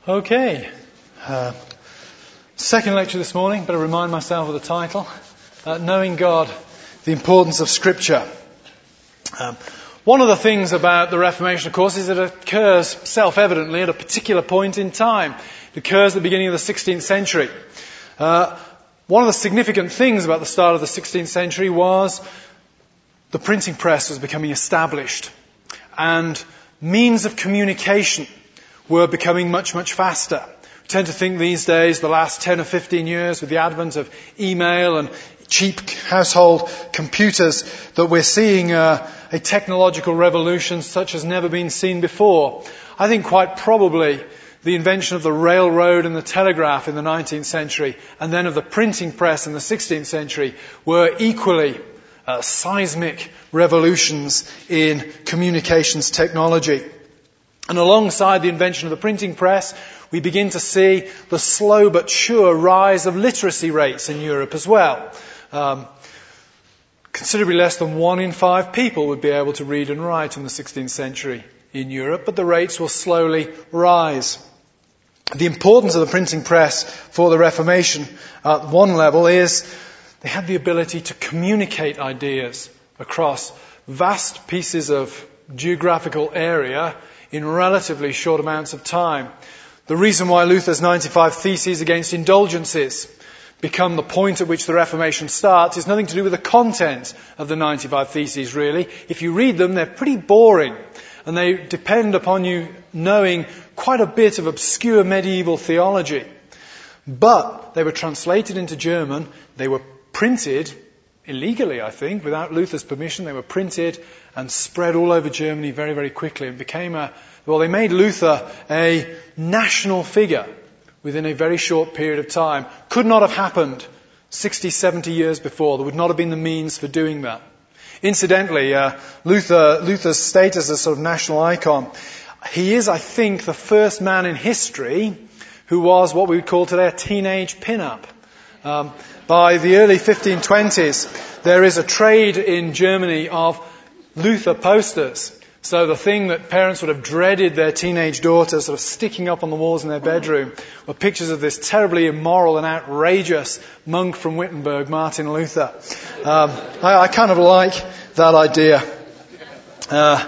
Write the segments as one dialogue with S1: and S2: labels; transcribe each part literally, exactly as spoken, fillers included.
S1: Okay. Uh, second lecture this morning. Better remind myself of the title. Uh, Knowing God, the Importance of Scripture. Um, one of the things about the Reformation, of course, is that it occurs self-evidently at a particular point in time. It occurs at the beginning of the sixteenth century. Uh, one of the significant things about the start of the sixteenth century was the printing press was becoming established. And means of communication were becoming much, much faster. We tend to think these days, the last ten or fifteen years, with the advent of email and cheap household computers, that we're seeing uh, a technological revolution such as never been seen before. I think quite probably the invention of the railroad and the telegraph in the nineteenth century, and then of the printing press in the sixteenth century, were equally uh, seismic revolutions in communications technology. And alongside the invention of the printing press, we begin to see the slow but sure rise of literacy rates in Europe as well. Um, considerably less than one in five people would be able to read and write in the sixteenth century in Europe, but the rates will slowly rise. The importance of the printing press for the Reformation at one level is they had the ability to communicate ideas across vast pieces of geographical area in relatively short amounts of time. The reason why Luther's ninety-five Theses against indulgences become the point at which the Reformation starts is nothing to do with the content of the ninety-five Theses, really. If you read them, they're pretty boring, and they depend upon you knowing quite a bit of obscure medieval theology. But they were translated into German, they were printed illegally, I think, without Luther's permission. They were printed and spread all over Germany very, very quickly. It became a, well, they made Luther a national figure within a very short period of time. Could not have happened sixty, seventy years before. There would not have been the means for doing that. Incidentally, uh, Luther, Luther's status as a sort of national icon, he is, I think, the first man in history who was what we would call today a teenage pin-up. Um, by the early fifteen twenties, there is a trade in Germany of Luther posters. So the thing that parents would have dreaded their teenage daughters sort of sticking up on the walls in their bedroom were pictures of this terribly immoral and outrageous monk from Wittenberg, Martin Luther. Um, I, I kind of like that idea. Uh,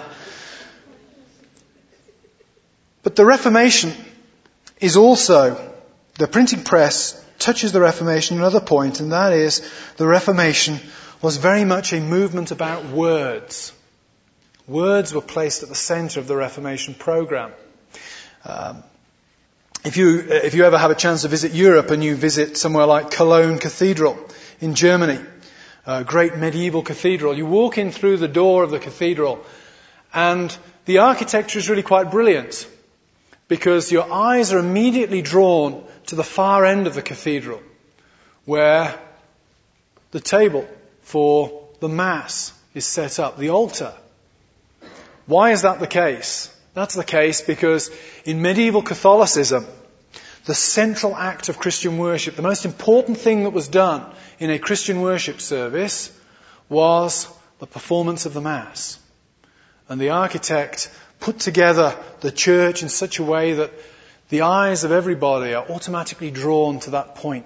S1: but the Reformation is also, the printing press touches the Reformation at another point, and that is the Reformation was very much a movement about words. Words were placed at the centre of the Reformation program. Um, if you if you ever have a chance to visit Europe and you visit somewhere like Cologne Cathedral in Germany, a great medieval cathedral, you walk in through the door of the cathedral, and the architecture is really quite brilliant, because your eyes are immediately drawn to the far end of the cathedral, where the table for the Mass is set up, the altar. Why is that the case? That's the case because in medieval Catholicism, the central act of Christian worship, the most important thing that was done in a Christian worship service, was the performance of the Mass. And the architect put together the church in such a way that the eyes of everybody are automatically drawn to that point.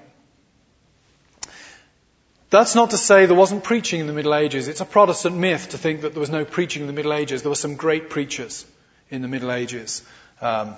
S1: That's not to say there wasn't preaching in the Middle Ages. It's a Protestant myth to think that there was no preaching in the Middle Ages. There were some great preachers in the Middle Ages. Um,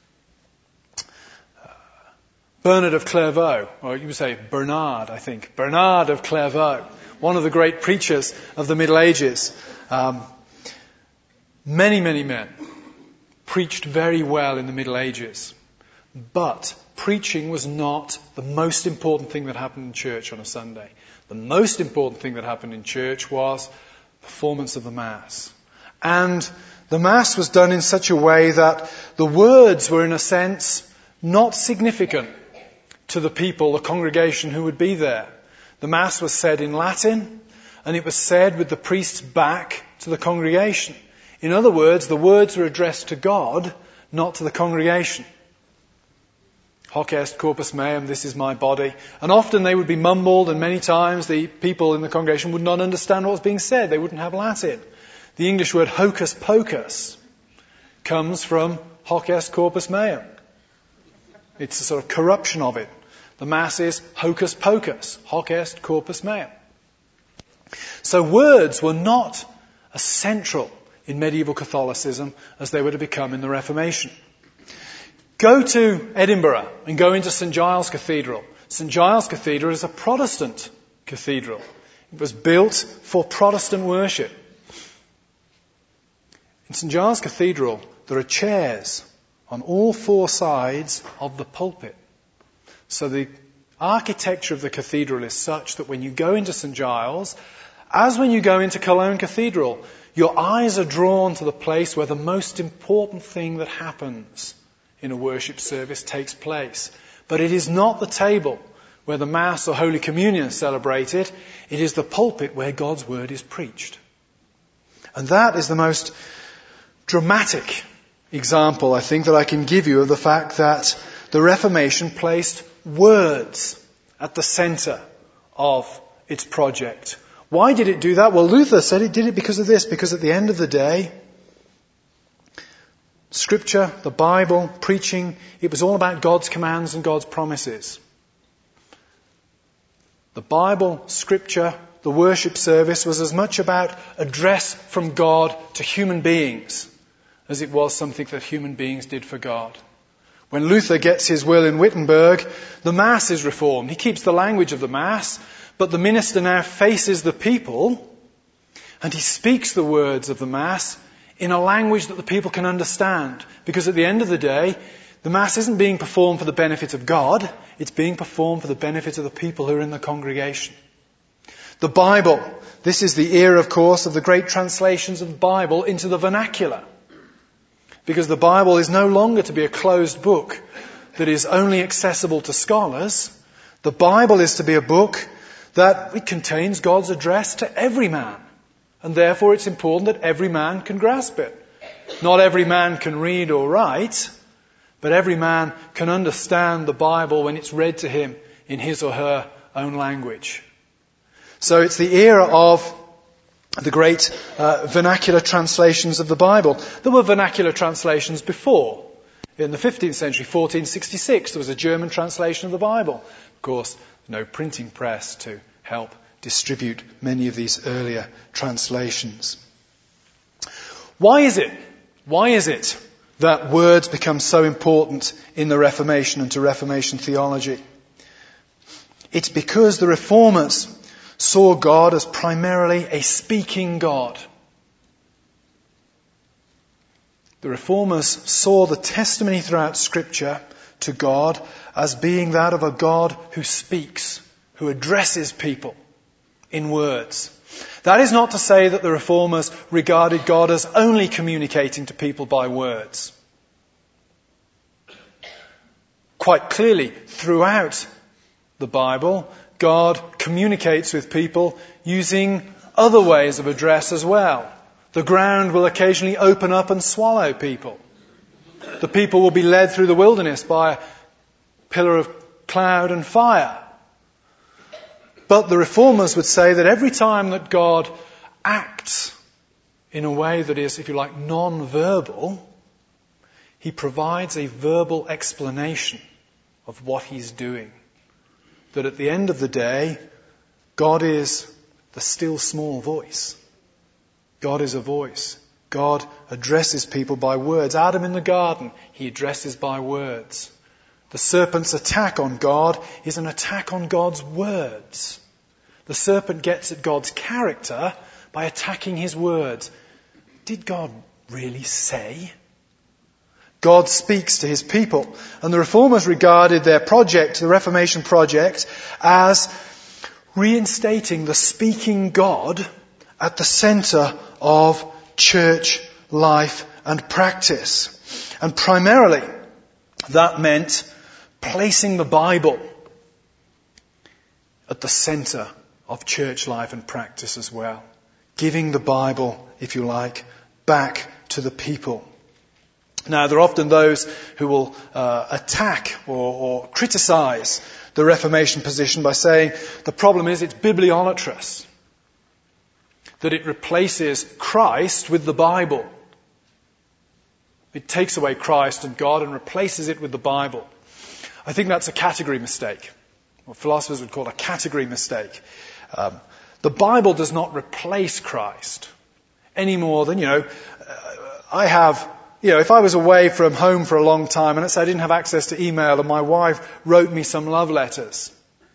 S1: uh, Bernard of Clairvaux, or you would say Bernard, I think. Bernard of Clairvaux, one of the great preachers of the Middle Ages. Um, many, many men preached very well in the Middle Ages. But preaching was not the most important thing that happened in church on a Sunday. The most important thing that happened in church was performance of the Mass. And the Mass was done in such a way that the words were, in a sense, not significant to the people, the congregation who would be there. The Mass was said in Latin, and it was said with the priest's back to the congregation. In other words, the words were addressed to God, not to the congregation. Hoc est corpus meum, this is my body. And often they would be mumbled, and many times the people in the congregation would not understand what was being said. They wouldn't have Latin. The English word hocus pocus comes from hoc est corpus meum. It's a sort of corruption of it. The Mass is hocus pocus, hoc est corpus meum. So words were not as central in medieval Catholicism as they were to become in the Reformation. Go to Edinburgh and go into St Giles Cathedral. St Giles Cathedral is a Protestant cathedral. It was built for Protestant worship. In St Giles Cathedral, there are chairs on all four sides of the pulpit. So the architecture of the cathedral is such that when you go into St Giles, as when you go into Cologne Cathedral, your eyes are drawn to the place where the most important thing that happens in a worship service takes place. But it is not the table where the Mass or Holy Communion is celebrated. It is the pulpit where God's Word is preached. And that is the most dramatic example, I think, that I can give you of the fact that the Reformation placed words at the centre of its project. Why did it do that? Well, Luther said it did it because of this, because at the end of the day, Scripture, the Bible, preaching, it was all about God's commands and God's promises. The Bible, Scripture, the worship service was as much about address from God to human beings as it was something that human beings did for God. When Luther gets his will in Wittenberg, the Mass is reformed. He keeps the language of the Mass, but the minister now faces the people and he speaks the words of the Mass in a language that the people can understand. Because at the end of the day, the Mass isn't being performed for the benefit of God, it's being performed for the benefit of the people who are in the congregation. The Bible. This is the era, of course, of the great translations of the Bible into the vernacular. Because the Bible is no longer to be a closed book that is only accessible to scholars. The Bible is to be a book that it contains God's address to every man. And therefore it's important that every man can grasp it. Not every man can read or write, but every man can understand the Bible when it's read to him in his or her own language. So it's the era of the great uh, vernacular translations of the Bible. There were vernacular translations before. In the fifteenth century, fourteen sixty-six, there was a German translation of the Bible. Of course, no printing press to help distribute many of these earlier translations. Why is it? Why is it that words become so important in the Reformation and to Reformation theology? It's because the Reformers saw God as primarily a speaking God. The Reformers saw the testimony throughout Scripture to God as being that of a God who speaks, who addresses people in words. That is not to say that the Reformers regarded God as only communicating to people by words. Quite clearly, throughout the Bible, God communicates with people using other ways of address as well. The ground will occasionally open up and swallow people. The people will be led through the wilderness by a pillar of cloud and fire. But the Reformers would say that every time that God acts in a way that is, if you like, non-verbal, He provides a verbal explanation of what He's doing. That at the end of the day, God is the still small voice. God is a voice. God addresses people by words. Adam in the garden, He addresses by words. The serpent's attack on God is an attack on God's words. The serpent gets at God's character by attacking His words. Did God really say? God speaks to His people. And the Reformers regarded their project, the Reformation project, as reinstating the speaking God at the centre of church life and practice. And primarily, that meant placing the Bible at the centre of church life and practice as well. Giving the Bible, if you like, back to the people. Now, there are often those who will uh, attack or, or criticise the Reformation position by saying the problem is it's bibliolatras, that it replaces Christ with the Bible. It takes away Christ and God and replaces it with the Bible. I think that's a category mistake, what philosophers would call a category mistake. Um, the Bible does not replace Christ any more than, you know, uh, I have, you know, if I was away from home for a long time and let's say I didn't have access to email and my wife wrote me some love letters,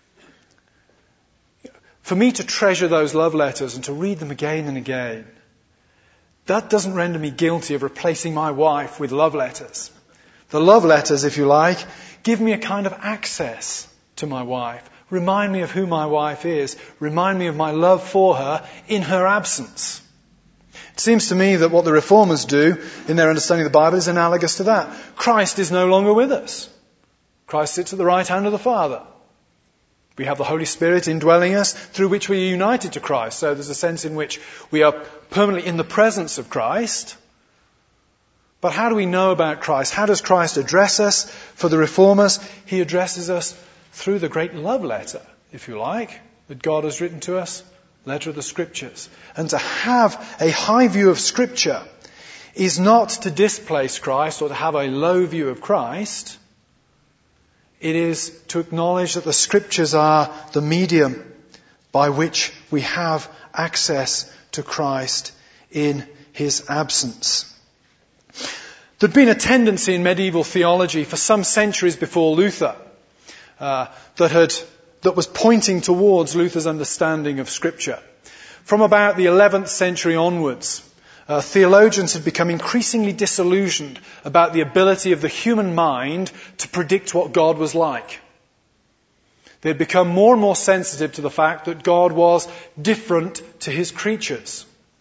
S1: for me to treasure those love letters and to read them again and again, that doesn't render me guilty of replacing my wife with love letters. The love letters, if you like, give me a kind of access to my wife. Remind me of who my wife is. Remind me of my love for her in her absence. It seems to me that what the Reformers do in their understanding of the Bible is analogous to that. Christ is no longer with us. Christ sits at the right hand of the Father. We have the Holy Spirit indwelling us, through which we are united to Christ. So there's a sense in which we are permanently in the presence of Christ. But how do we know about Christ? How does Christ address us? For the Reformers, he addresses us through the great love letter, if you like, that God has written to us, letter of the Scriptures. And to have a high view of Scripture is not to displace Christ or to have a low view of Christ. It is to acknowledge that the Scriptures are the medium by which we have access to Christ in his absence. There'd been a tendency in medieval theology for some centuries before Luther uh, that had that was pointing towards Luther's understanding of Scripture. From about the eleventh century onwards, Uh, theologians had become increasingly disillusioned about the ability of the human mind to predict what God was like. They had become more and more sensitive to the fact that God was different to his creatures.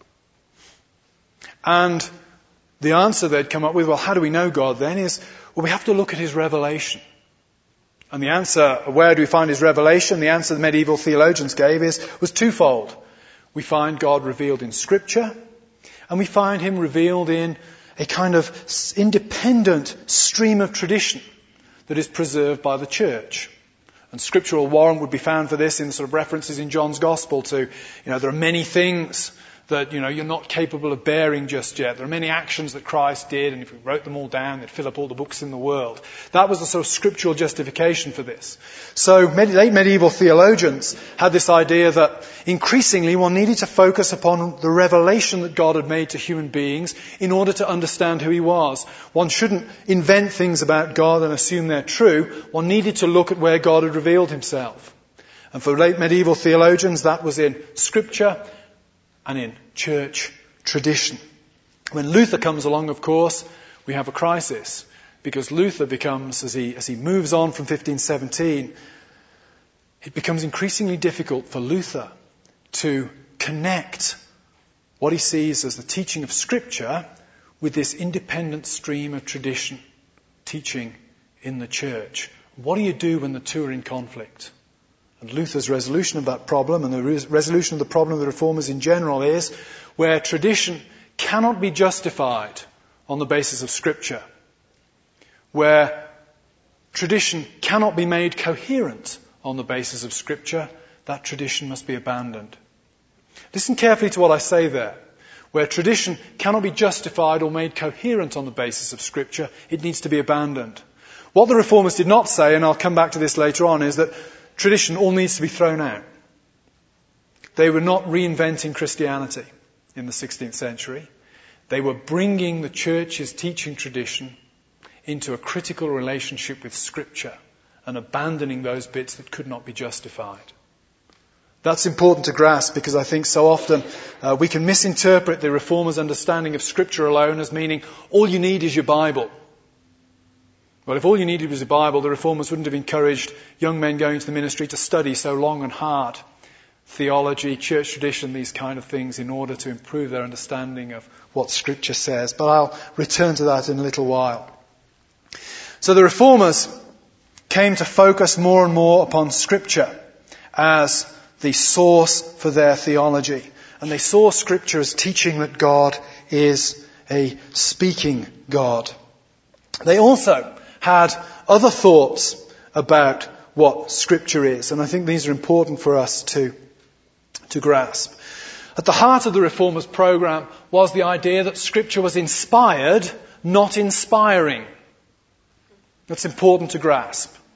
S1: And the answer they'd come up with, well, how do we know God then, is, well, we have to look at his revelation. And the answer, where do we find his revelation? The answer the medieval theologians gave is, was twofold. We find God revealed in Scripture, and we find him revealed in a kind of independent stream of tradition that is preserved by the church. And scriptural warrant would be found for this in sort of references in John's Gospel to, you know, there are many things that, you know, you're not capable of bearing just yet. There are many actions that Christ did, and if we wrote them all down, they'd fill up all the books in the world. That was the sort of scriptural justification for this. So late medieval theologians had this idea that increasingly one needed to focus upon the revelation that God had made to human beings in order to understand who he was. One shouldn't invent things about God and assume they're true. One needed to look at where God had revealed himself. And for late medieval theologians, that was in Scripture and in church tradition. When Luther comes along, of course, we have a crisis, because Luther becomes, as he, as he moves on from fifteen seventeen, it becomes increasingly difficult for Luther to connect what he sees as the teaching of Scripture with this independent stream of tradition teaching in the church. What do you do when the two are in conflict? And Luther's resolution of that problem, and the res- resolution of the problem of the Reformers in general, is where tradition cannot be justified on the basis of Scripture, where tradition cannot be made coherent on the basis of Scripture, that tradition must be abandoned. Listen carefully to what I say there. Where tradition cannot be justified or made coherent on the basis of Scripture, it needs to be abandoned. What the Reformers did not say, and I'll come back to this later on, is that tradition all needs to be thrown out. They were not reinventing Christianity in the sixteenth century. They were bringing the church's teaching tradition into a critical relationship with Scripture and abandoning those bits that could not be justified. That's important to grasp, because I think so often uh, we can misinterpret the Reformers' understanding of Scripture alone as meaning all you need is your Bible. Well, if all you needed was a Bible, the Reformers wouldn't have encouraged young men going to the ministry to study so long and hard theology, church tradition, these kind of things, in order to improve their understanding of what Scripture says. But I'll return to that in a little while. So the Reformers came to focus more and more upon Scripture as the source for their theology. And they saw Scripture as teaching that God is a speaking God. They also had other thoughts about what Scripture is, and I think these are important for us to, to grasp. At the heart of the Reformers' program was the idea that Scripture was inspired, not inspiring. That's important to grasp.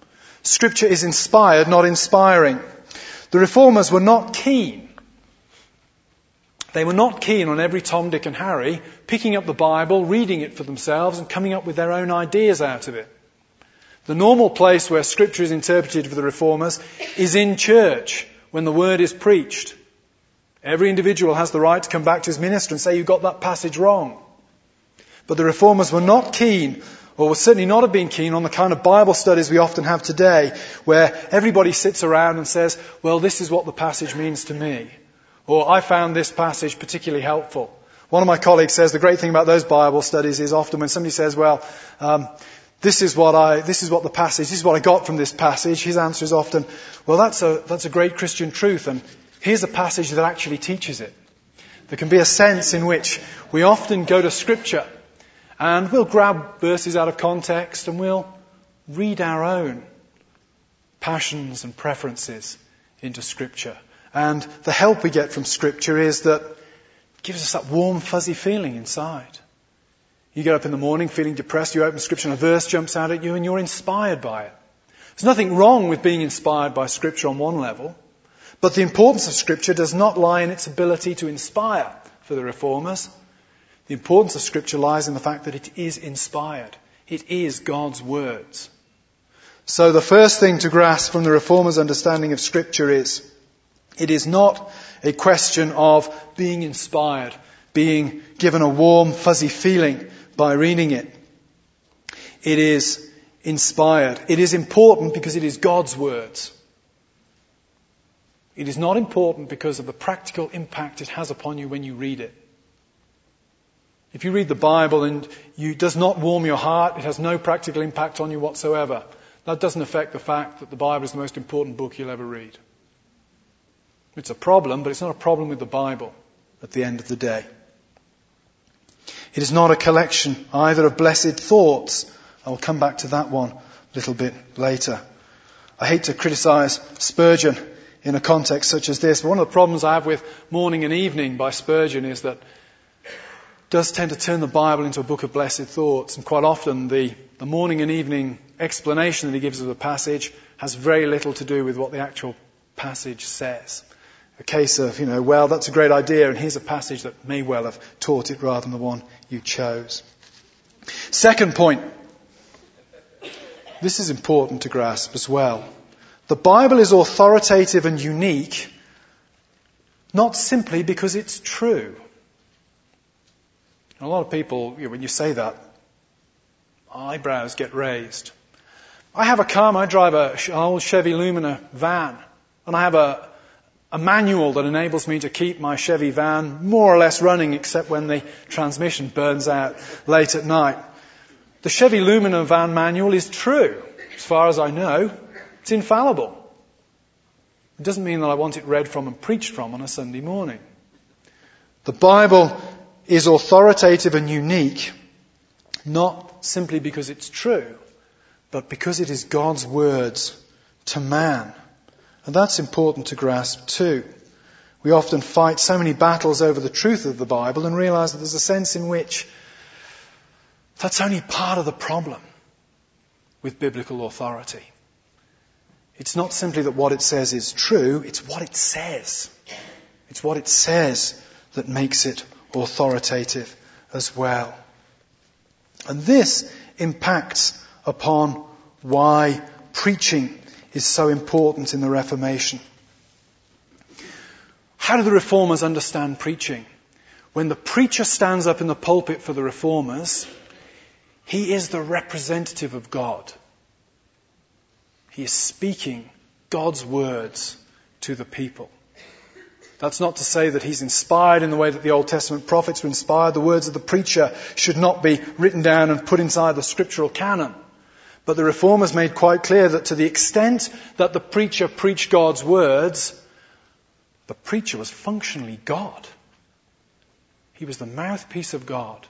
S1: Scripture is inspired, not inspiring. The Reformers were not keen. They were not keen on every Tom, Dick and Harry picking up the Bible, reading it for themselves and coming up with their own ideas out of it. The normal place where Scripture is interpreted for the Reformers is in church when the Word is preached. Every individual has the right to come back to his minister and say, you got that passage wrong. But the Reformers were not keen, or would certainly not have been keen, on the kind of Bible studies we often have today, where everybody sits around and says, well, this is what the passage means to me. Or, I found this passage particularly helpful. One of my colleagues says the great thing about those Bible studies is often when somebody says, well, um, this is what I, this is what the passage, this is what I got from this passage, his answer is often, well, that's a, that's a great Christian truth, and here's a passage that actually teaches it. There can be a sense in which we often go to Scripture and we'll grab verses out of context and we'll read our own passions and preferences into Scripture. And the help we get from Scripture is that it gives us that warm, fuzzy feeling inside. You get up in the morning feeling depressed, you open Scripture and a verse jumps out at you and you're inspired by it. There's nothing wrong with being inspired by Scripture on one level, but the importance of Scripture does not lie in its ability to inspire for the Reformers. The importance of Scripture lies in the fact that it is inspired. It is God's words. So the first thing to grasp from the Reformers' understanding of Scripture is, it is not a question of being inspired, being given a warm, fuzzy feeling by reading it. It is inspired. It is important because it is God's words. It is not important because of the practical impact it has upon you when you read it. If you read the Bible and it does not warm your heart, it has no practical impact on you whatsoever, that doesn't affect the fact that the Bible is the most important book you'll ever read. It's a problem, but it's not a problem with the Bible at the end of the day. It is not a collection either of blessed thoughts. I will come back to that one a little bit later. I hate to criticize Spurgeon in a context such as this, but one of the problems I have with Morning and Evening by Spurgeon is that does tend to turn the Bible into a book of blessed thoughts, and quite often the, the morning and evening explanation that he gives of the passage has very little to do with what the actual passage says. A case of, you know, well, that's a great idea, and here's a passage that may well have taught it rather than the one you chose. Second point. This is important to grasp as well. The Bible is authoritative and unique, not simply because it's true. A lot of people, you know, when you say that, eyebrows get raised. I have a car, I drive a, an old Chevy Lumina van, and I have a, a manual that enables me to keep my Chevy van more or less running, except when the transmission burns out late at night. The Chevy Lumina van manual is true, as far as I know. It's infallible. It doesn't mean that I want it read from and preached from on a Sunday morning. The Bible is authoritative and unique, not simply because it's true, but because it is God's words to man. And that's important to grasp too. We often fight so many battles over the truth of the Bible and realize that there's a sense in which that's only part of the problem with biblical authority. It's not simply that what it says is true, it's what it says. It's what it says that makes it authoritative as well. And this impacts upon why preaching is so important in the Reformation. How do the Reformers understand preaching? When the preacher stands up in the pulpit for the Reformers, he is the representative of God. He is speaking God's words to the people. That's not to say that he's inspired in the way that the Old Testament prophets were inspired. The words of the preacher should not be written down and put inside the scriptural canon. But the Reformers made quite clear that to the extent that the preacher preached God's words, the preacher was functionally God. He was the mouthpiece of God.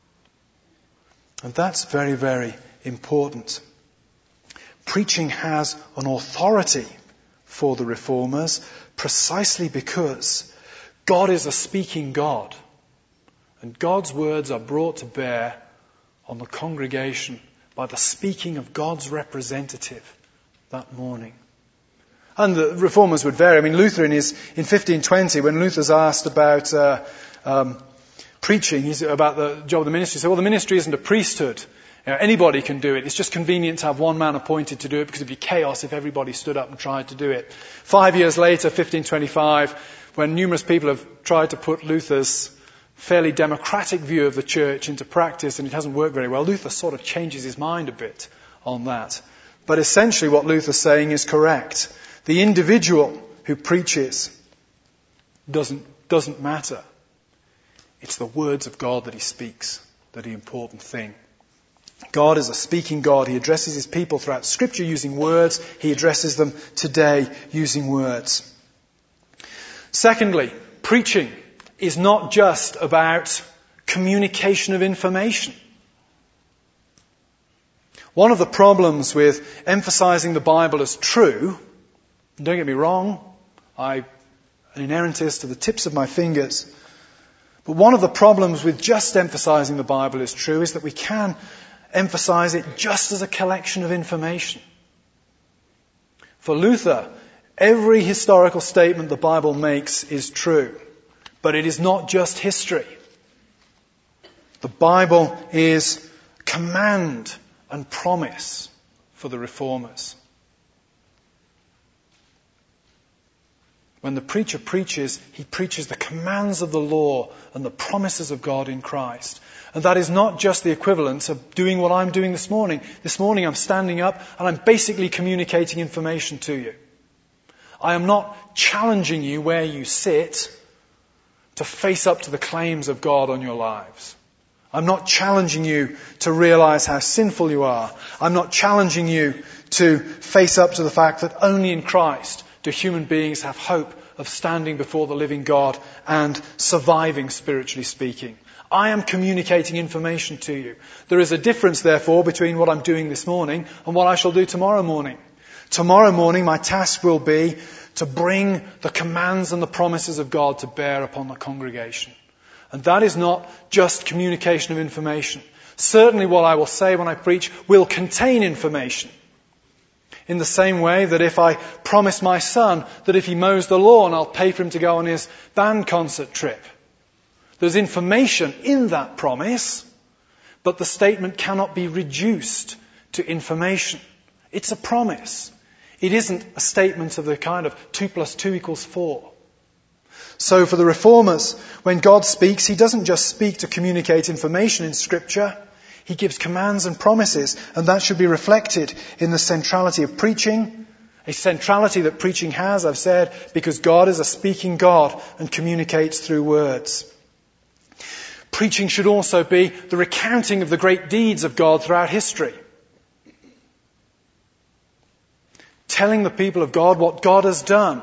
S1: And that's very, very important. Preaching has an authority for the Reformers precisely because God is a speaking God. And God's words are brought to bear on the congregation by the speaking of God's representative, that morning. And the reformers would vary. I mean, Luther in his, in fifteen twenty, when Luther's asked about, uh, um, preaching, he's about the job of the ministry, he said, well, the ministry isn't a priesthood. You know, anybody can do it. It's just convenient to have one man appointed to do it because it'd be chaos if everybody stood up and tried to do it. Five years later, fifteen twenty-five, when numerous people have tried to put Luther's fairly democratic view of the church into practice and it hasn't worked very well, Luther sort of changes his mind a bit on that. But essentially what Luther's saying is correct. The individual who preaches doesn't, doesn't matter. It's the words of God that he speaks that are the important thing. God is a speaking God. He addresses his people throughout Scripture using words. He addresses them today using words. Secondly, preaching is not just about communication of information. One of the problems with emphasizing the Bible as true, and don't get me wrong, I'm an inerrantist to the tips of my fingers, but one of the problems with just emphasizing the Bible as true is that we can emphasize it just as a collection of information. For Luther, every historical statement the Bible makes is true, but it is not just history. The Bible is command and promise for the reformers. When the preacher preaches, he preaches the commands of the law and the promises of God in Christ. And that is not just the equivalent of doing what I'm doing this morning. This morning I'm standing up and I'm basically communicating information to you. I am not challenging you where you sit to face up to the claims of God on your lives. I'm not challenging you to realize how sinful you are. I'm not challenging you to face up to the fact that only in Christ do human beings have hope of standing before the living God and surviving, spiritually speaking. I am communicating information to you. There is a difference, therefore, between what I'm doing this morning and what I shall do tomorrow morning. Tomorrow morning, my task will be to bring the commands and the promises of God to bear upon the congregation. And that is not just communication of information. Certainly what I will say when I preach will contain information. In the same way that if I promise my son that if he mows the lawn, I'll pay for him to go on his band concert trip. There's information in that promise, but the statement cannot be reduced to information. It's a promise. It isn't a statement of the kind of two plus two equals four. So for the reformers, when God speaks, he doesn't just speak to communicate information in Scripture. He gives commands and promises, and that should be reflected in the centrality of preaching, a centrality that preaching has, I've said, because God is a speaking God and communicates through words. Preaching should also be the recounting of the great deeds of God throughout history. Telling the people of God what God has done.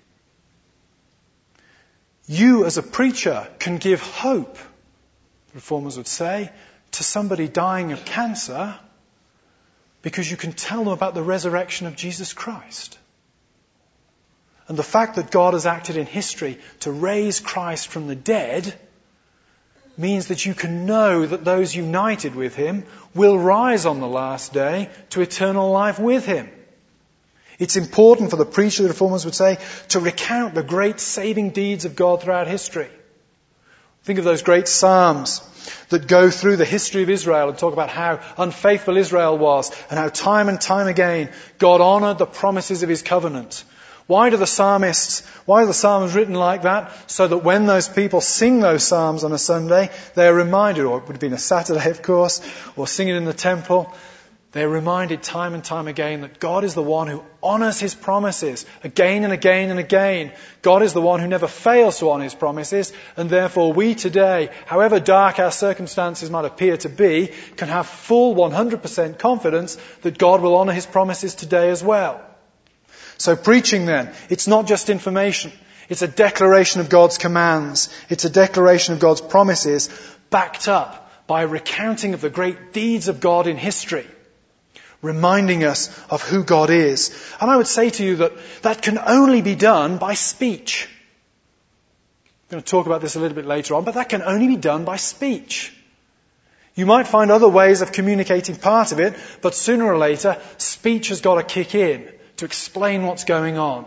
S1: You as a preacher can give hope, the reformers would say, to somebody dying of cancer because you can tell them about the resurrection of Jesus Christ. And the fact that God has acted in history to raise Christ from the dead means that you can know that those united with him will rise on the last day to eternal life with him. It's important for the preacher, the reformers would say, to recount the great saving deeds of God throughout history. Think of those great psalms that go through the history of Israel and talk about how unfaithful Israel was and how time and time again God honoured the promises of his covenant. Why do the psalmists, why are the psalms written like that? So that when those people sing those psalms on a Sunday, they are reminded, or it would have been a Saturday of course, or sing it in the temple, they're reminded time and time again that God is the one who honours his promises again and again and again. God is the one who never fails to honour his promises, and therefore we today, however dark our circumstances might appear to be, can have full one hundred percent confidence that God will honour his promises today as well. So preaching then, it's not just information. It's a declaration of God's commands. It's a declaration of God's promises backed up by a recounting of the great deeds of God in history, reminding us of who God is. And I would say to you that that can only be done by speech. I'm going to talk about this a little bit later on, but that can only be done by speech. You might find other ways of communicating part of it, but sooner or later, speech has got to kick in to explain what's going on.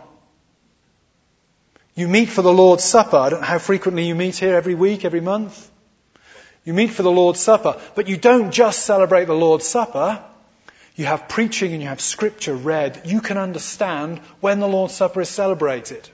S1: You meet for the Lord's Supper. I don't know how frequently you meet here, every week, every month. You meet for the Lord's Supper, but you don't just celebrate the Lord's Supper. You have preaching and you have scripture read. You can understand when the Lord's Supper is celebrated.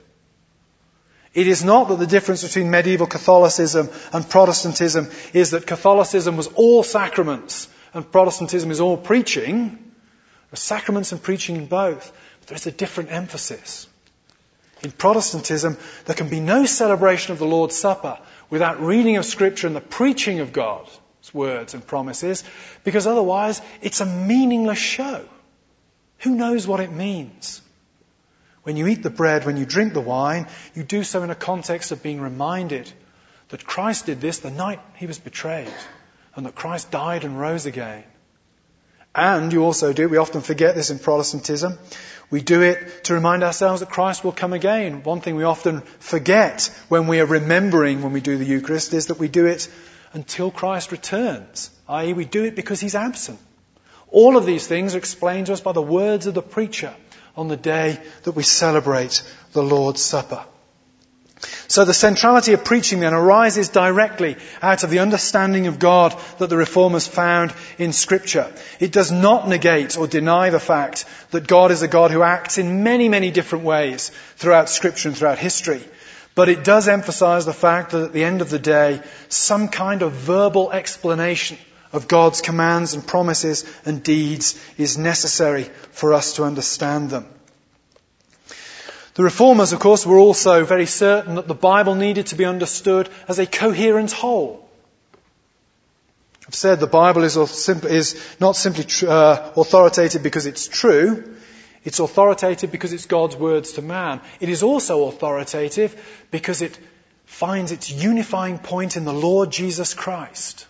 S1: It is not that the difference between medieval Catholicism and Protestantism is that Catholicism was all sacraments and Protestantism is all preaching. There are sacraments and preaching in both, but there's a different emphasis. In Protestantism, there can be no celebration of the Lord's Supper without reading of Scripture and the preaching of God's words and promises, because otherwise it's a meaningless show. Who knows what it means? When you eat the bread, when you drink the wine, you do so in a context of being reminded that Christ did this the night he was betrayed, and that Christ died and rose again. And you also do, we often forget this in Protestantism, we do it to remind ourselves that Christ will come again. One thing we often forget when we are remembering when we do the Eucharist is that we do it until Christ returns, that is we do it because he's absent. All of these things are explained to us by the words of the preacher on the day that we celebrate the Lord's Supper. So the centrality of preaching then arises directly out of the understanding of God that the Reformers found in Scripture. It does not negate or deny the fact that God is a God who acts in many, many different ways throughout Scripture and throughout history. But it does emphasize the fact that at the end of the day, some kind of verbal explanation of God's commands and promises and deeds is necessary for us to understand them. The Reformers, of course, were also very certain that the Bible needed to be understood as a coherent whole. I've said the Bible is, is not simply uh, authoritative because it's true. It's authoritative because it's God's words to man. It is also authoritative because it finds its unifying point in the Lord Jesus Christ.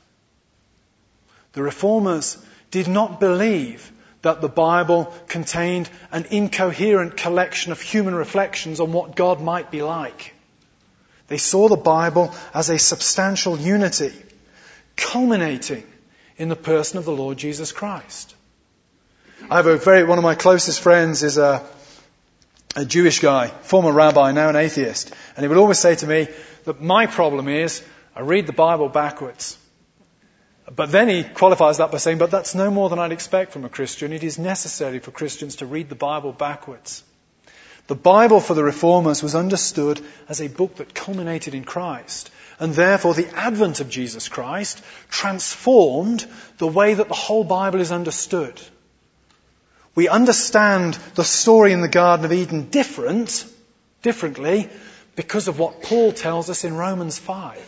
S1: The Reformers did not believe that the Bible contained an incoherent collection of human reflections on what God might be like. They saw the Bible as a substantial unity, culminating in the person of the Lord Jesus Christ. I have a very, one of my closest friends is a, a Jewish guy, former rabbi, now an atheist. And he would always say to me that my problem is I read the Bible backwards. But then he qualifies that by saying, but that's no more than I'd expect from a Christian. It is necessary for Christians to read the Bible backwards. The Bible for the Reformers was understood as a book that culminated in Christ. And therefore the advent of Jesus Christ transformed the way that the whole Bible is understood. We understand the story in the Garden of Eden different, differently because of what Paul tells us in Romans five.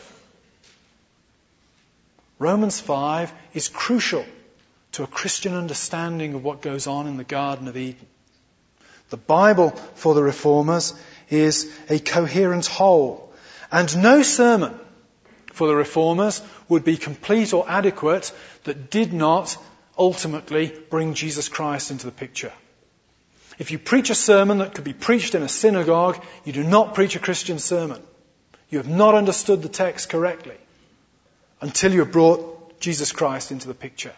S1: Romans five is crucial to a Christian understanding of what goes on in the Garden of Eden. The Bible for the Reformers is a coherent whole. And no sermon for the Reformers would be complete or adequate that did not ultimately bring Jesus Christ into the picture. If you preach a sermon that could be preached in a synagogue, you do not preach a Christian sermon. You have not understood the text correctly until you have brought Jesus Christ into the picture.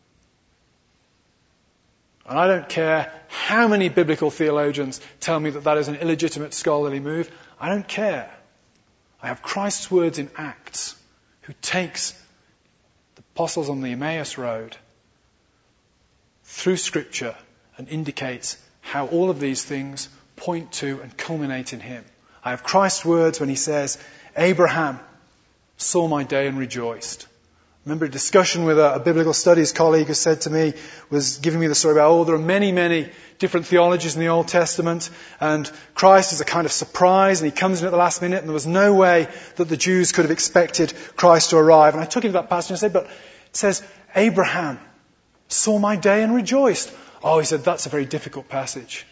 S1: And I don't care how many biblical theologians tell me that that is an illegitimate scholarly move. I don't care. I have Christ's words in Acts, who takes the apostles on the Emmaus Road through Scripture and indicates how all of these things point to and culminate in him. I have Christ's words when he says, Abraham saw my day and rejoiced. I remember a discussion with a, a biblical studies colleague who said to me, was giving me the story about, oh, there are many, many different theologies in the Old Testament, and Christ is a kind of surprise, and he comes in at the last minute, and there was no way that the Jews could have expected Christ to arrive. And I took him to that passage and I said, but it says, Abraham saw my day and rejoiced. Oh, he said, that's a very difficult passage.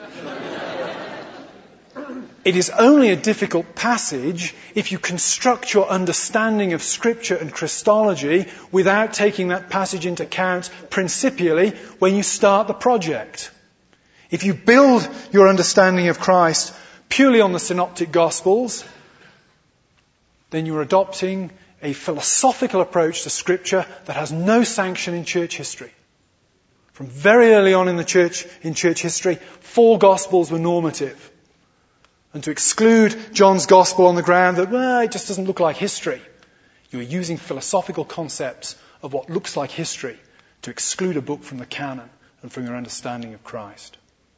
S1: It is only a difficult passage if you construct your understanding of Scripture and Christology without taking that passage into account principially when you start the project. If you build your understanding of Christ purely on the Synoptic Gospels, then you're adopting a philosophical approach to Scripture that has no sanction in church history. From very early on in the church, in church history, four Gospels were normative. And to exclude John's Gospel on the ground that, well, it just doesn't look like history, you are using philosophical concepts of what looks like history to exclude a book from the canon and from your understanding of Christ.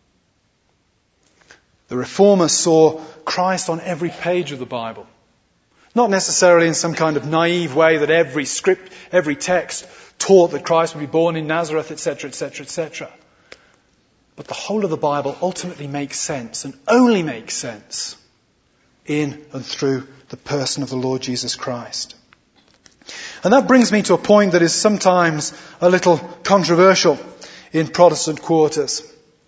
S1: The Reformers saw Christ on every page of the Bible. Not necessarily in some kind of naive way that every script, every text taught that Christ would be born in Nazareth, et cetera, et cetera, et cetera. But the whole of the Bible ultimately makes sense and only makes sense in and through the person of the Lord Jesus Christ. And that brings me to a point that is sometimes a little controversial in Protestant quarters.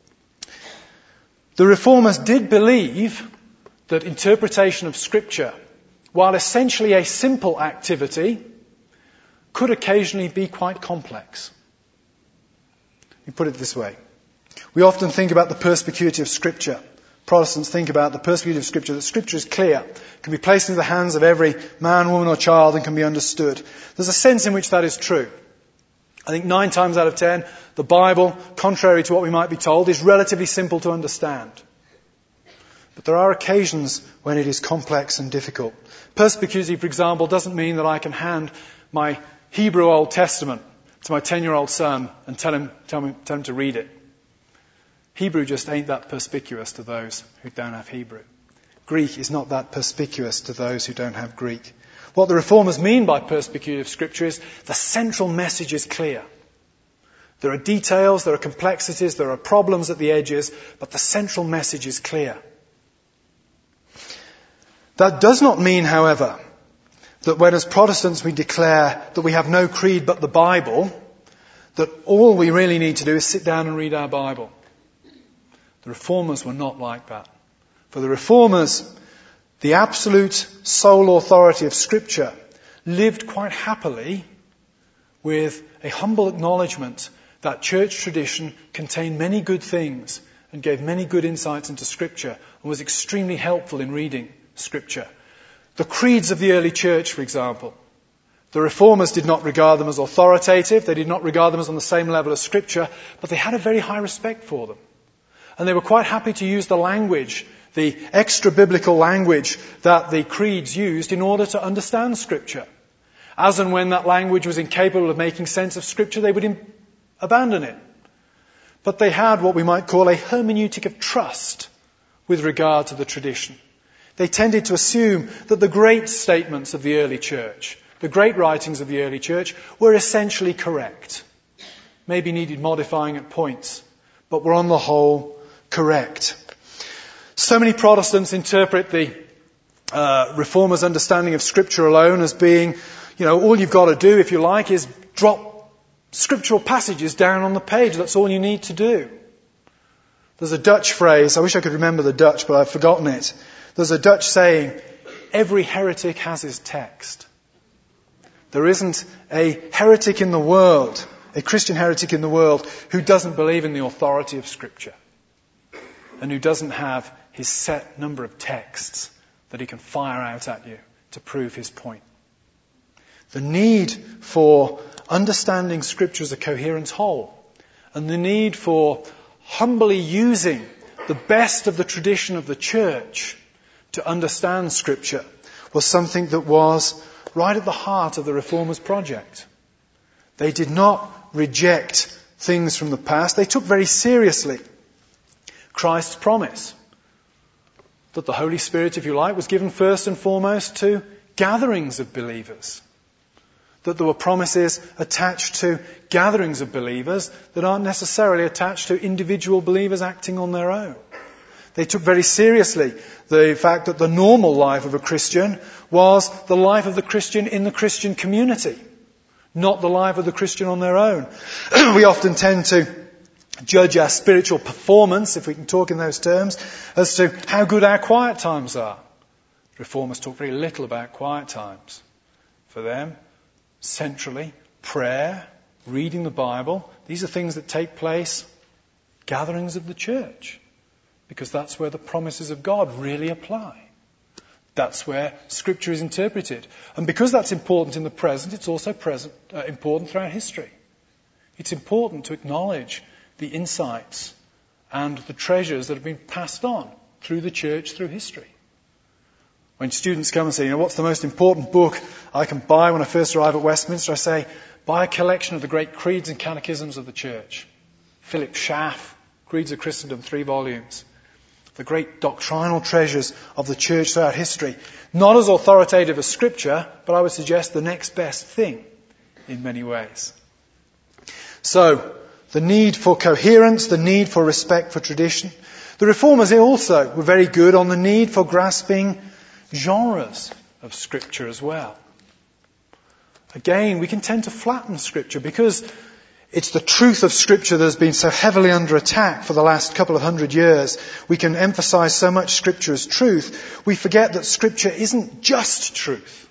S1: The Reformers did believe that interpretation of Scripture, while essentially a simple activity, could occasionally be quite complex. Let me put it this way. We often think about the perspicuity of Scripture. Protestants think about the perspicuity of Scripture, that Scripture is clear, can be placed into the hands of every man, woman or child and can be understood. There's a sense in which that is true. I think nine times out of ten, the Bible, contrary to what we might be told, is relatively simple to understand. But there are occasions when it is complex and difficult. Perspicuity, for example, doesn't mean that I can hand my Hebrew Old Testament to my ten-year-old son and tell him, tell him, tell him to read it. Hebrew just ain't that perspicuous to those who don't have Hebrew. Greek is not that perspicuous to those who don't have Greek. What the Reformers mean by perspicuity of Scripture is the central message is clear. There are details, there are complexities, there are problems at the edges, but the central message is clear. That does not mean, however, that when as Protestants we declare that we have no creed but the Bible, that all we really need to do is sit down and read our Bible. The Reformers were not like that. For the Reformers, the absolute sole authority of Scripture lived quite happily with a humble acknowledgement that church tradition contained many good things and gave many good insights into Scripture and was extremely helpful in reading Scripture. The creeds of the early church, for example, the Reformers did not regard them as authoritative, they did not regard them as on the same level as Scripture, but they had a very high respect for them. And they were quite happy to use the language, the extra-biblical language that the creeds used in order to understand Scripture. As and when that language was incapable of making sense of Scripture, they would im- abandon it. But they had what we might call a hermeneutic of trust with regard to the tradition. They tended to assume that the great statements of the early church, the great writings of the early church, were essentially correct. Maybe needed modifying at points, but were on the whole correct. So many Protestants interpret the uh, Reformers' understanding of Scripture alone as being, you know, all you've got to do, if you like, is drop scriptural passages down on the page. That's all you need to do. There's a Dutch phrase, I wish I could remember the Dutch, but I've forgotten it. There's a Dutch saying, every heretic has his text. There isn't a heretic in the world, a Christian heretic in the world, who doesn't believe in the authority of Scripture and who doesn't have his set number of texts that he can fire out at you to prove his point. The need for understanding Scripture as a coherent whole and the need for humbly using the best of the tradition of the church to understand Scripture was something that was right at the heart of the Reformers' project. They did not reject things from the past. They took very seriously Christ's promise that the Holy Spirit, if you like, was given first and foremost to gatherings of believers. That there were promises attached to gatherings of believers that aren't necessarily attached to individual believers acting on their own. They took very seriously the fact that the normal life of a Christian was the life of the Christian in the Christian community, not the life of the Christian on their own. We often tend to judge our spiritual performance, if we can talk in those terms, as to how good our quiet times are. Reformers talk very little about quiet times. For them, centrally, prayer, reading the Bible, these are things that take place, gatherings of the church, because that's where the promises of God really apply. That's where Scripture is interpreted. And because that's important in the present, it's also present, uh, important throughout history. It's important to acknowledge the insights and the treasures that have been passed on through the church, through history. When students come and say, you know, what's the most important book I can buy when I first arrive at Westminster? I say, buy a collection of the great creeds and catechisms of the church. Philip Schaff, Creeds of Christendom, three volumes. The great doctrinal treasures of the church throughout history. Not as authoritative as Scripture, but I would suggest the next best thing in many ways. So, the need for coherence, the need for respect for tradition. The Reformers also were very good on the need for grasping genres of Scripture as well. Again, we can tend to flatten Scripture because it's the truth of Scripture that has been so heavily under attack for the last couple of hundred years. We can emphasize so much Scripture as truth. We forget that Scripture isn't just truth.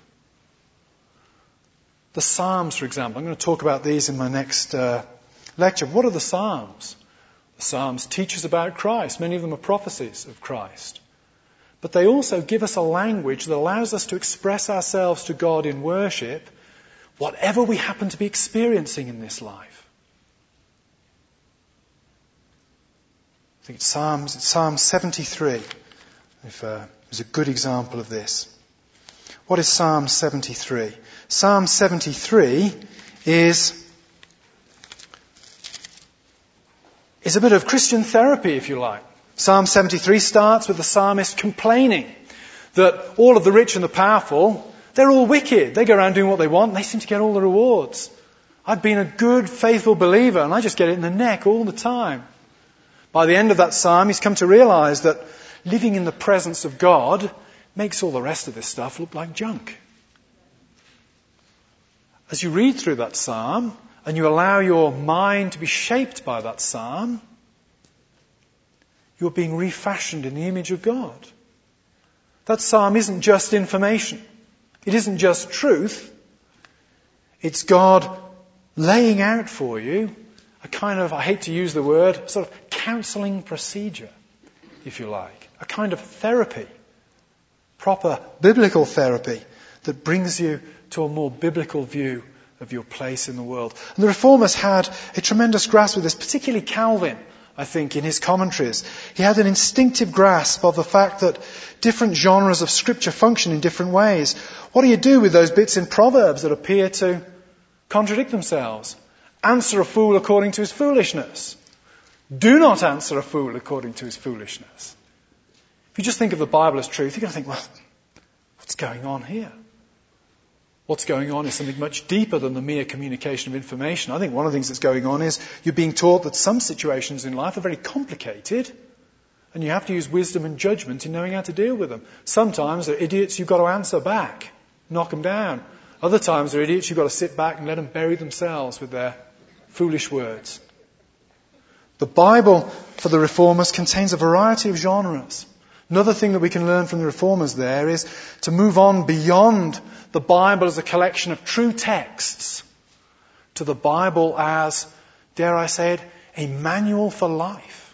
S1: The Psalms, for example. I'm going to talk about these in my next uh, lecture. What are the Psalms? The Psalms teach us about Christ. Many of them are prophecies of Christ. But they also give us a language that allows us to express ourselves to God in worship, whatever we happen to be experiencing in this life. I think it's Psalms, it's Psalm seventy-three, if uh, is a good example of this. What is Psalm seventy-three? Psalm seventy-three is, is a bit of Christian therapy, if you like. Psalm seventy-three starts with the psalmist complaining that all of the rich and the powerful, they're all wicked. They go around doing what they want and they seem to get all the rewards. I've been a good, faithful believer and I just get it in the neck all the time. By the end of that psalm, he's come to realize that living in the presence of God makes all the rest of this stuff look like junk. As you read through that psalm and you allow your mind to be shaped by that psalm, you're being refashioned in the image of God. That psalm isn't just information. It isn't just truth. It's God laying out for you a kind of, I hate to use the word, sort of counselling procedure, if you like. A kind of therapy, proper biblical therapy that brings you to a more biblical view of your place in the world. And the Reformers had a tremendous grasp of this, particularly Calvin, I think, in his commentaries. He had an instinctive grasp of the fact that different genres of Scripture function in different ways. What do you do with those bits in Proverbs that appear to contradict themselves? Answer a fool according to his foolishness. Do not answer a fool according to his foolishness. If you just think of the Bible as truth, you're going to think, well, what's going on here? What's going on is something much deeper than the mere communication of information. I think one of the things that's going on is you're being taught that some situations in life are very complicated and you have to use wisdom and judgment in knowing how to deal with them. Sometimes they're idiots you've got to answer back, knock them down. Other times they're idiots you've got to sit back and let them bury themselves with their foolish words. The Bible for the Reformers contains a variety of genres. Another thing that we can learn from the Reformers there is to move on beyond the Bible as a collection of true texts to the Bible as, dare I say it, a manual for life.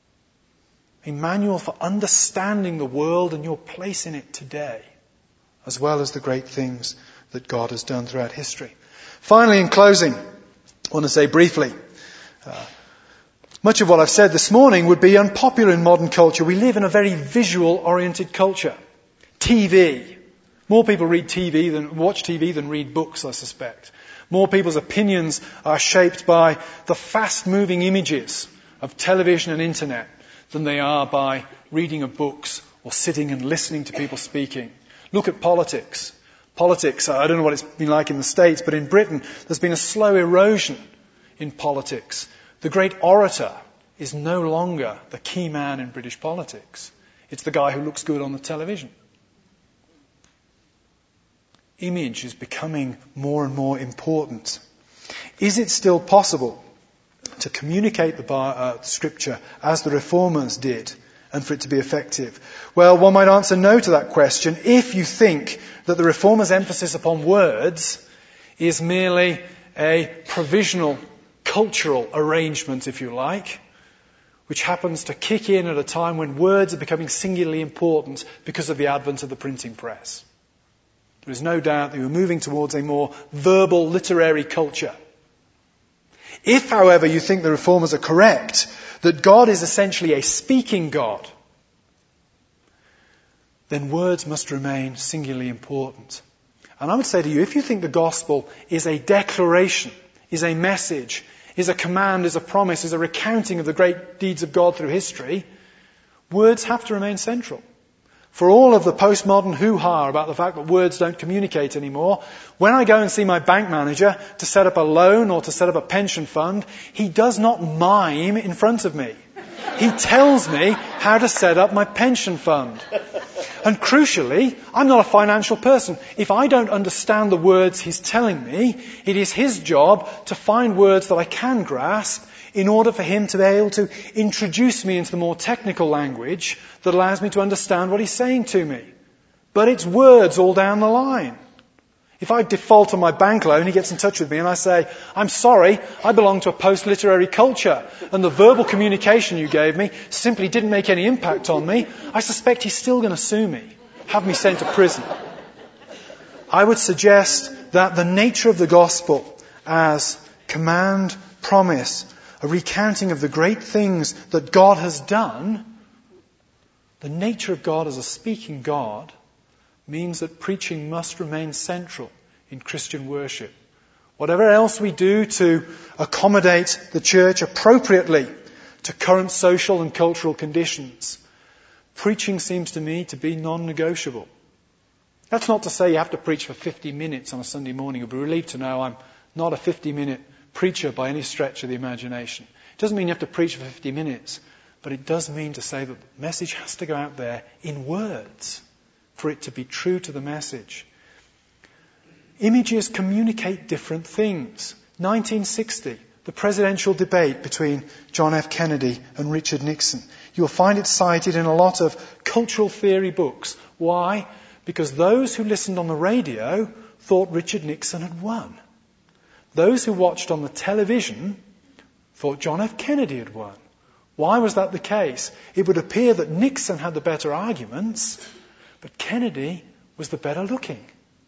S1: A manual for understanding the world and your place in it today, as well as the great things that God has done throughout history. Finally, in closing, I want to say briefly, uh, much of what I've said this morning would be unpopular in modern culture. We live in a very visual-oriented culture. T V. More people read T V than watch T V than read books, I suspect. More people's opinions are shaped by the fast-moving images of television and internet than they are by reading of books or sitting and listening to people speaking. Look at politics. Politics, I don't know what it's been like in the States, but in Britain there's been a slow erosion in politics. The great orator is no longer the key man in British politics. It's the guy who looks good on the television. Image is becoming more and more important. Is it still possible to communicate the uh, Scripture as the Reformers did and for it to be effective? Well, one might answer no to that question if you think that the Reformers' emphasis upon words is merely a provisional cultural arrangement, if you like, which happens to kick in at a time when words are becoming singularly important because of the advent of the printing press. There is no doubt that we're moving towards a more verbal literary culture. If, however, you think the reformers are correct, that God is essentially a speaking God, then words must remain singularly important. And I would say to you, if you think the gospel is a declaration, is a message, is a command, is a promise, is a recounting of the great deeds of God through history, words have to remain central. For all of the postmodern hoo-ha about the fact that words don't communicate anymore, when I go and see my bank manager to set up a loan or to set up a pension fund, he does not mime in front of me. He tells me how to set up my pension fund. And crucially, I'm not a financial person. If I don't understand the words he's telling me, it is his job to find words that I can grasp in order for him to be able to introduce me into the more technical language that allows me to understand what he's saying to me. But it's words all down the line. If I default on my bank loan, he gets in touch with me and I say, I'm sorry, I belong to a post-literary culture and the verbal communication you gave me simply didn't make any impact on me. I suspect he's still going to sue me, have me sent to prison. I would suggest that the nature of the gospel as command, promise, a recounting of the great things that God has done, the nature of God as a speaking God means that preaching must remain central in Christian worship. Whatever else we do to accommodate the church appropriately to current social and cultural conditions, preaching seems to me to be non-negotiable. That's not to say you have to preach for fifty minutes on a Sunday morning. You'll be relieved to know I'm not a fifty-minute preacher by any stretch of the imagination. It doesn't mean you have to preach for fifty minutes, but it does mean to say that the message has to go out there in words for it to be true to the message. Images communicate different things. nineteen sixty, the presidential debate between John F. Kennedy and Richard Nixon. You'll find it cited in a lot of cultural theory books. Why? Because those who listened on the radio thought Richard Nixon had won. Those who watched on the television thought John F. Kennedy had won. Why was that the case? It would appear that Nixon had the better arguments, but Kennedy was the better looking.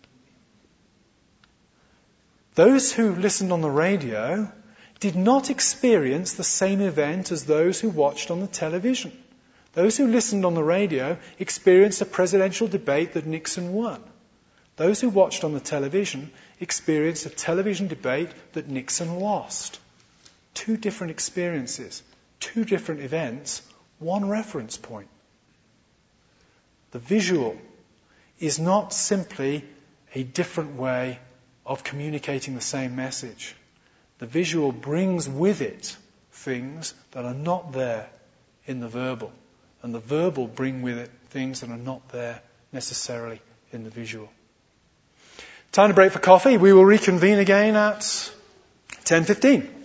S1: Those who listened on the radio did not experience the same event as those who watched on the television. Those who listened on the radio experienced a presidential debate that Nixon won. Those who watched on the television experienced a television debate that Nixon lost. Two different experiences, two different events, one reference point. The visual is not simply a different way of communicating the same message. The visual brings with it things that are not there in the verbal. And the verbal bring with it things that are not there necessarily in the visual. Time to break for coffee. We will reconvene again at ten fifteen.